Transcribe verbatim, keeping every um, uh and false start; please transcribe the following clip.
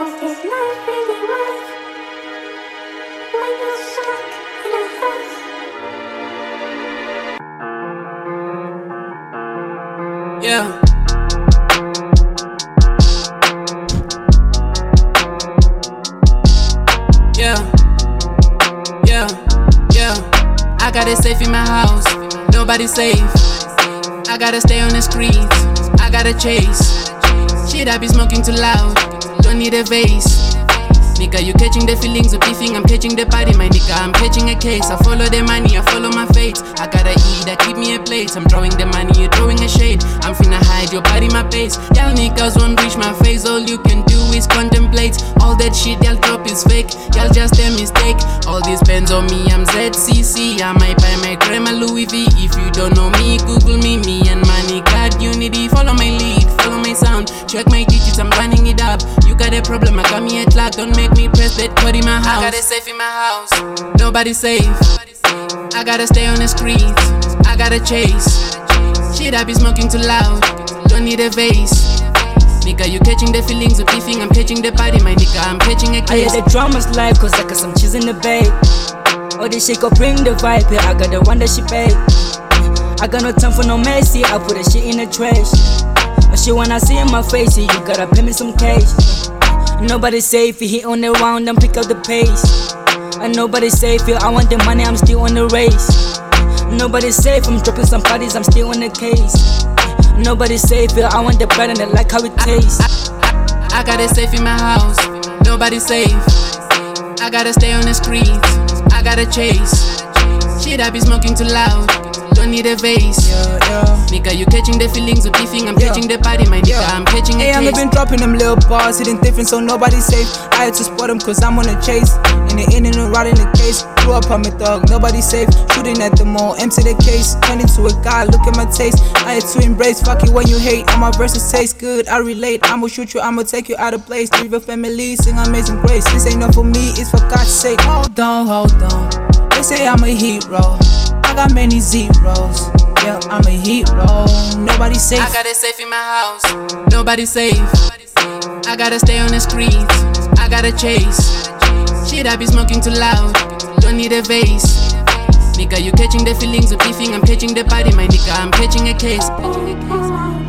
What is life really worth when you're stuck in a hearse? Yeah. Yeah. Yeah. Yeah. I got it safe in my house. Nobody's safe. I gotta stay on the streets. I gotta chase. Shit, I be smoking too loud. Don't need a vase. Nigga, you catching the feelings of beefing, I'm catching the body, my nigga, I'm catching a case. I follow the money, I follow my fate. I gotta eat, I keep me a plate. I'm drawing the money, you're throwing a shade. I'm finna hide your body, my pace. Y'all niggas won't reach my face, all you can do is contemplate. All that shit y'all drop is fake, y'all just a mistake. All these pens on me, I'm Z C C. I might buy my grandma Louis V. If you don't know me, Google me, me and money got unity. Follow my lead, follow my sound, check my digits, I'm running it up. You got a problem, I got me a clock, don't make me press that code in my house. I got it safe in my house. Nobody's safe. I gotta stay on the streets. I gotta chase. Shit, I be smoking too loud. Don't need a vase. Nigga, you catching the feelings of beefing, I'm catching the body, my nigga, I'm catching a case. I hear the drama's life, cause I got some cheese in the bag. Oh, this shit go bring the vibe, yeah, I got the one that she paid. I got no time for no messy, I put that shit in the trash. But shit, when I see in my face, yeah, you gotta pay me some cash. Nobody's safe, he on the round and pick up the pace. And nobody's safe, yeah, I want the money, I'm still on the race. Nobody's safe, I'm dropping some parties, I'm still on the case. Nobody's safe, yeah, I want the bread and I like how it tastes. I, I, I got it safe in my house, nobody's safe. I gotta stay on the streets, I gotta chase. Shit, I be smoking too loud, don't need a vase. Yeah, yeah. Nigga, you catching the feelings of beefing, I'm Yeah. catching the body, my nigga, Yeah. I'm catching a Hey, case. I've been dropping them little bars, hitting different so nobody's safe. I had to spot them cause I'm on a chase. In the in and out in the case. Grew up on my dog, nobody's safe. Shooting at the mall, empty the case. Turn into a guy, look at my taste. I had to embrace, fuck it when you hate. All my verses taste good, I relate. I'ma shoot you, I'ma take you out of place. Leave your family, sing Amazing Grace. This ain't not for me, it's for God's sake. Hold on, hold on. They say I'm a hero. I got many zeros. Yeah, I'm a hero. Nobody's safe. I got it safe in my house, nobody's safe. I gotta stay on the streets, I gotta chase. Shit, I be smoking too loud, don't need a vase. Nigga, you catching the feelings of beefing, I'm catching the body, my nigga, I'm catching a case. Catching a case.